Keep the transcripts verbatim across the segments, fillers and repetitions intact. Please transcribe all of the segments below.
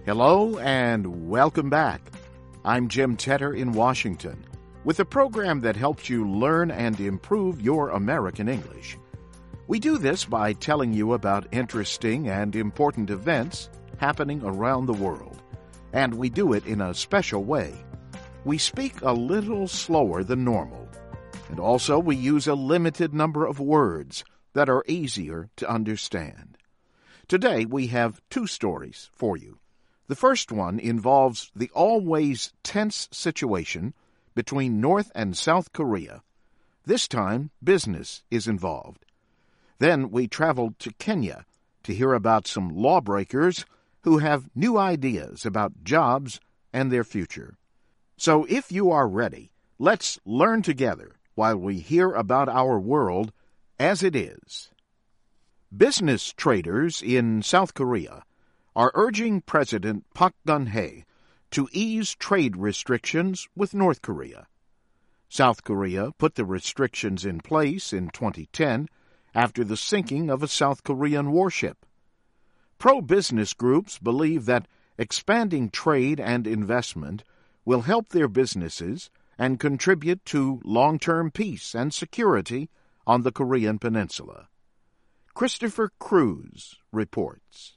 Hello and welcome back. I'm Jim Tedder in Washington with a program that helps you learn and improve your American English. We do this by telling you about interesting and important events happening around the world, and we do it in a special way. We speak a little slower than normal, and also we use a limited number of words that are easier to understand. Today we have two stories for you. The first one involves the always tense situation between North and South Korea. This time, business is involved. Then we traveled to Kenya to hear about some lawbreakers who have new ideas about jobs and their future. So if you are ready, let's learn together while we hear about our world as it is. Business traders in South Korea are urging President Park Geun-hye to ease trade restrictions with North Korea. South Korea put the restrictions in place in twenty ten after the sinking of a South Korean warship. Pro-business groups believe that expanding trade and investment will help their businesses and contribute to long-term peace and security on the Korean peninsula. Christopher Cruz reports.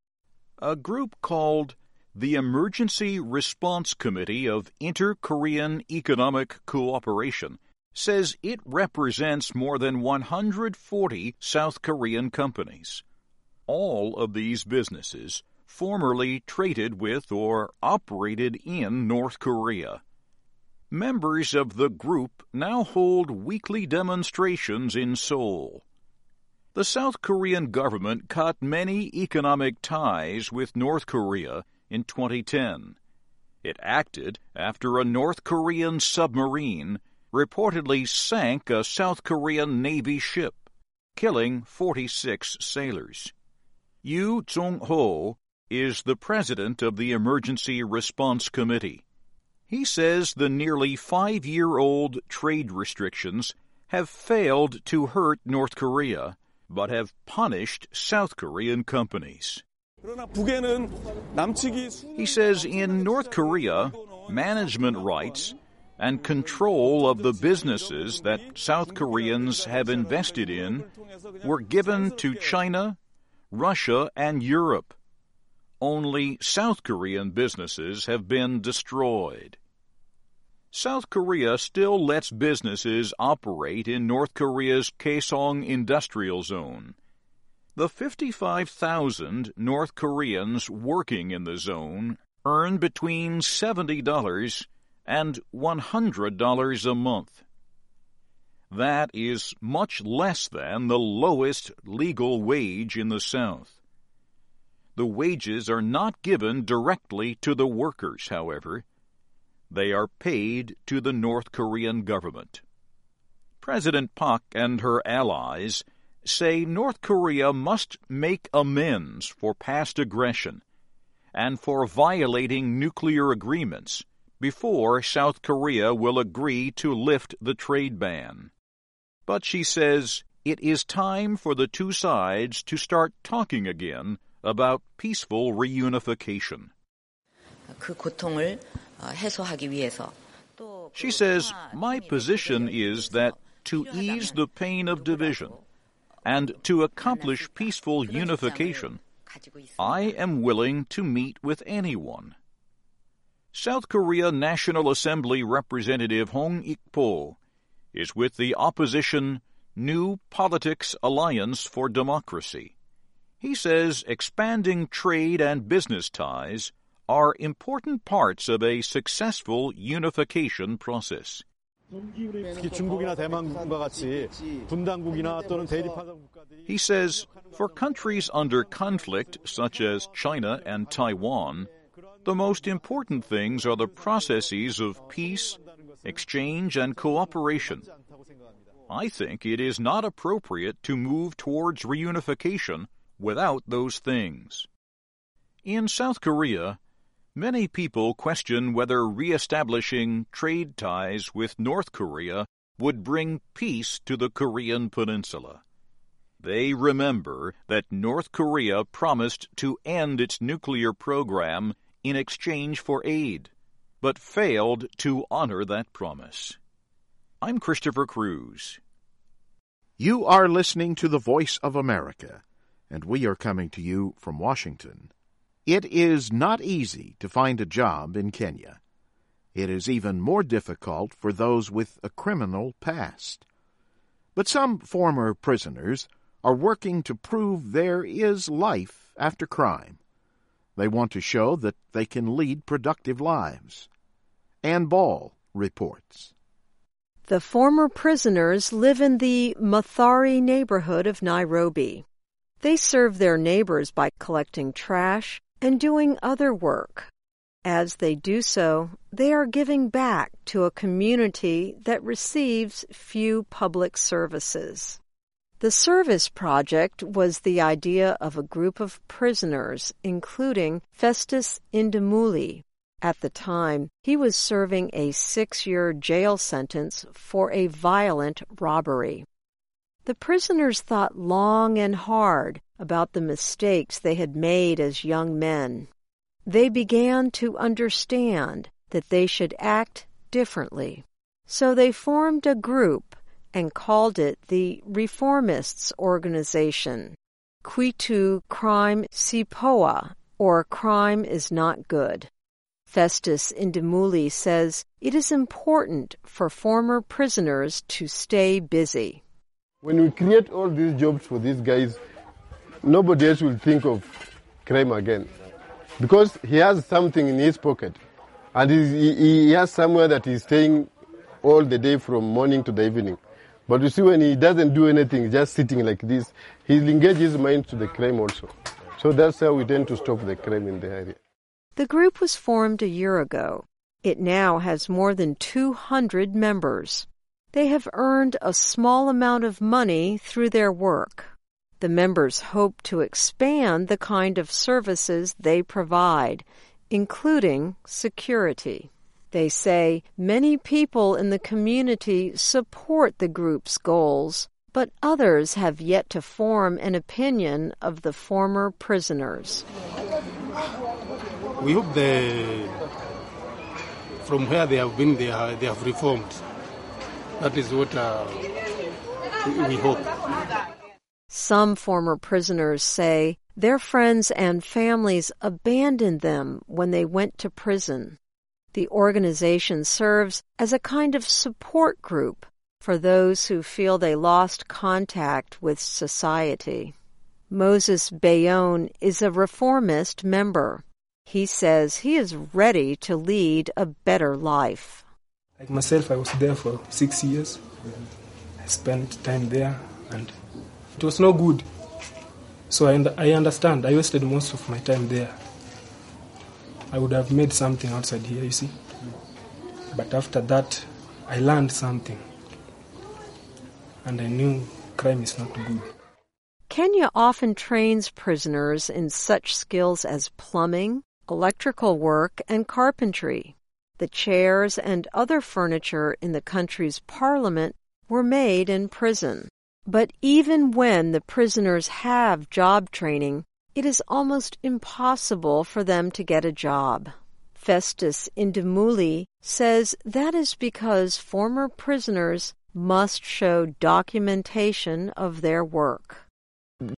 A group called the Emergency Response Committee of Inter-Korean Economic Cooperation says it represents more than one hundred forty South Korean companies. All of these businesses formerly traded with or operated in North Korea. Members of the group now hold weekly demonstrations in Seoul. The South Korean government cut many economic ties with North Korea in twenty ten. It acted after a North Korean submarine reportedly sank a South Korean Navy ship, killing forty-six sailors. Yoo Jong-ho is the president of the Emergency Response Committee. He says the nearly five-year-old trade restrictions have failed to hurt North Korea, but have punished South Korean companies. He says in North Korea, management rights and control of the businesses that South Koreans have invested in were given to China, Russia, and Europe. Only South Korean businesses have been destroyed. South Korea still lets businesses operate in North Korea's Kaesong Industrial Zone. The fifty-five thousand North Koreans working in the zone earn between seventy dollars and one hundred dollars a month. That is much less than the lowest legal wage in the South. The wages are not given directly to the workers, however. They are paid to the North Korean government. President Park and her allies say North Korea must make amends for past aggression and for violating nuclear agreements before South Korea will agree to lift the trade ban. But she says it is time for the two sides to start talking again about peaceful reunification. 그 고통을 해소하기 위해서 She says, my position is that to ease the pain of division and to accomplish peaceful unification, I am willing to meet with anyone. South Korea National Assembly Representative Hong Ik-po is with the opposition New Politics Alliance for Democracy. He says expanding trade and business ties are important parts of a successful unification process. He says, for countries under conflict, such as China and Taiwan, the most important things are the processes of peace, exchange, and cooperation. I think it is not appropriate to move towards reunification without those things. In South Korea, many people question whether re-establishing trade ties with North Korea would bring peace to the Korean peninsula. They remember that North Korea promised to end its nuclear program in exchange for aid, but failed to honor that promise. I'm Christopher Cruz. You are listening to the Voice of America, and we are coming to you from Washington. It is not easy to find a job in Kenya. It is even more difficult for those with a criminal past. But some former prisoners are working to prove there is life after crime. They want to show that they can lead productive lives. Ann Ball reports. The former prisoners live in the Mathare neighborhood of Nairobi. They serve their neighbors by collecting trash and doing other work. As they do so, they are giving back to a community that receives few public services. The service project was the idea of a group of prisoners, including Festus Indemuli. At the time, he was serving a six-year jail sentence for a violent robbery. The prisoners thought long and hard about the mistakes they had made as young men. They began to understand that they should act differently. So they formed a group and called it the Reformists Organization, Kwitu Crime Sipoa, or Crime is Not Good. Festus Indemuli says it is important for former prisoners to stay busy. When we create all these jobs for these guys, nobody else will think of crime again. Because he has something in his pocket. And he, he has somewhere that he's staying all the day from morning to the evening. But you see, when he doesn't do anything, just sitting like this, he'll engage his mind to the crime also. So that's how we tend to stop the crime in the area. The group was formed a year ago. It now has more than two hundred members. They have earned a small amount of money through their work. The members hope to expand the kind of services they provide, including security. They say many people in the community support the group's goals, but others have yet to form an opinion of the former prisoners. We hope they, from where they have been, they, are, they have reformed. That is what uh, we hope. Some former prisoners say their friends and families abandoned them when they went to prison. The organization serves as a kind of support group for those who feel they lost contact with society. Moses Bayonne is a reformist member. He says he is ready to lead a better life. Like myself, I was there for six years. I spent time there and it was no good. So I, I understand. I wasted most of my time there. I would have made something outside here, you see. But after that, I learned something. And I knew crime is not good. Kenya often trains prisoners in such skills as plumbing, electrical work, and carpentry. The chairs and other furniture in the country's parliament were made in prison. But even when the prisoners have job training, it is almost impossible for them to get a job. Festus Indemuli says that is because former prisoners must show documentation of their work.